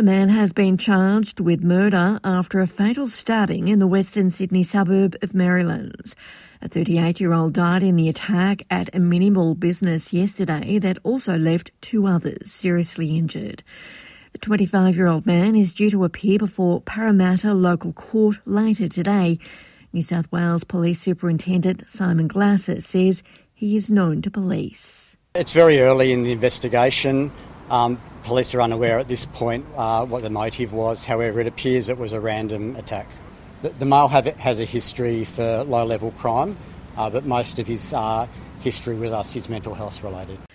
man has been charged with murder after a fatal stabbing in the Western Sydney suburb of Merrylands. A 38-year-old died in the attack at a mini-mall business yesterday that also left two others seriously injured. The 25-year-old man is due to appear before Parramatta Local Court later today. New South Wales Police Superintendent Simon Glasser says he is known to police. It's very early in the investigation. Police are unaware at this point what the motive was. However, it appears it was a random attack. The male has a history for low-level crime, but most of his history with us is mental health related.